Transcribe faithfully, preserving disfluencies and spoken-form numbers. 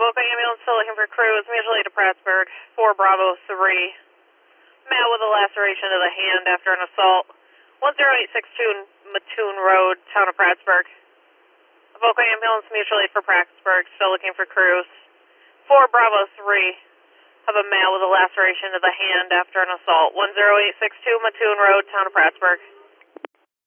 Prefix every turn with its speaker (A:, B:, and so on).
A: Avoca ambulance still looking for crews, mutually to Prattsburg, four Bravo three. Matt with a laceration of the hand after an assault. one zero eight six two Mattoon Road, town of Prattsburg. Avoca ambulance mutually for Prattsburg, still looking for crews. four Bravo three. Have a male with a laceration of the hand after an assault. one zero eight six two Mattoon Road, town of Prattsburg.